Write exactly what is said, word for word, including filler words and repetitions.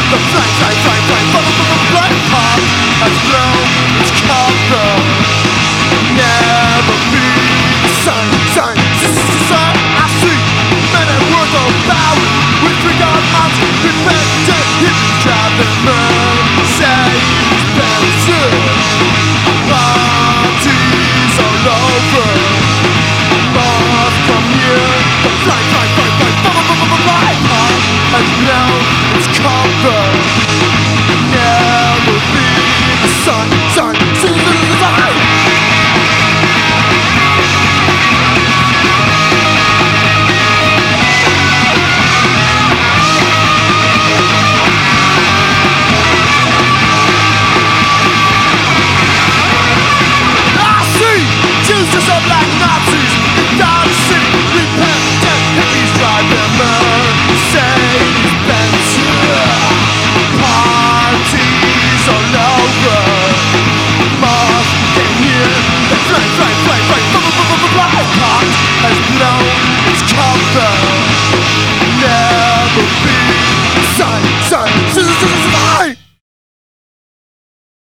The flame, flame, flame, flame, flame, flame, flame heart has blown its cover. Never be the same, same, same. I see many words of power with regard arms repented. Hit me driving man, say it's pensive. Parties all over. Mars from here. The flame, flame, flame, flame, flame, flame, flame, flame heart has blown its cover. Never be the sun, sun, sun, sun, sun. I see Jesus of black.